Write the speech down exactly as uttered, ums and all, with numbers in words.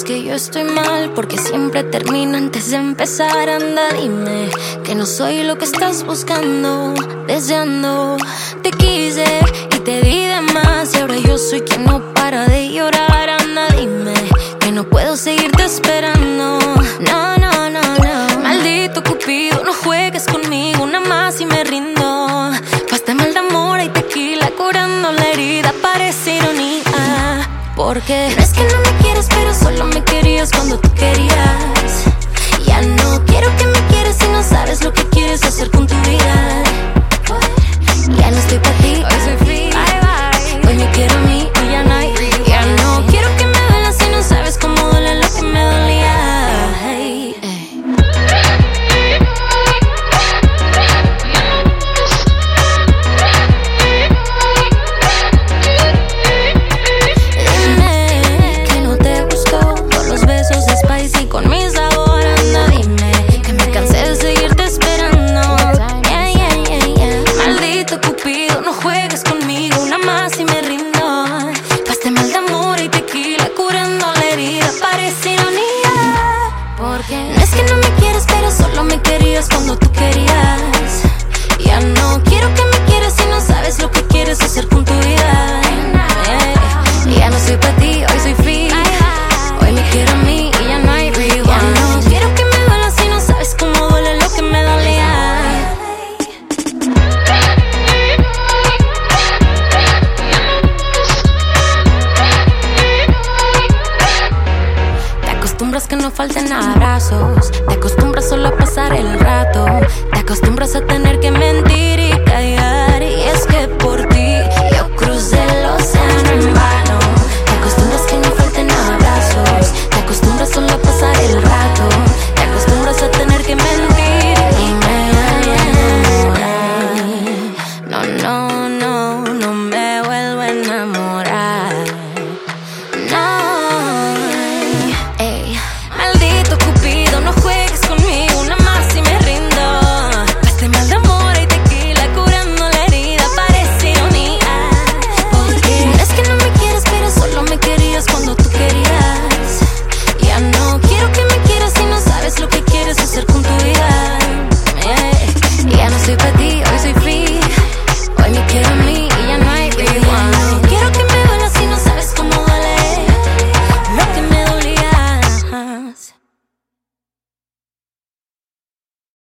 que yo estoy mal, porque siempre termino antes de empezar. Anda, dime que no soy lo que estás buscando, deseando. Te quise y te di de más, y ahora yo soy quien no para de llorar. Anda, dime que no puedo seguirte esperando. No, no, no, no. Maldito Cupido, no juegues conmigo, una más y me rindo. Pasta mal de amor y tequila curando la herida, parece ironía. Porque no es que no me quieres, pero solo me querías cuando tú querías. Ya no quiero que me quieras si no sabes lo que quieres hacer con tu vida. Ya no estoy para ti, hoy soy free. Bye, bye. Hoy me quiero a mí y ya no hay. Ya no quiero que me duela si no sabes cómo duele lo que me dolía. Hey, hey. Dime que no te gustó por los besos de spicy con mi sabor. Anda, dime que me cansé de seguirte esperando. Yeah, yeah, yeah, yeah. Maldito Cupido, no juegues conmigo, una más y me rindo. Paste mal de amor y tequila curando la herida, parece ironía. Porque no es que no me quieres, pero solo me querías cuando tú querías. Ya no quiero que me quieras si no sabes lo que quieres hacer con tu vida. Yeah. Ya no soy para ti, hoy soy free. Hoy me quiero a mí y ya no hay rewind. Ya no quiero que me duela si no sabes cómo duele lo que me dolía. Te acostumbras que no falten abrazos, te acostumbras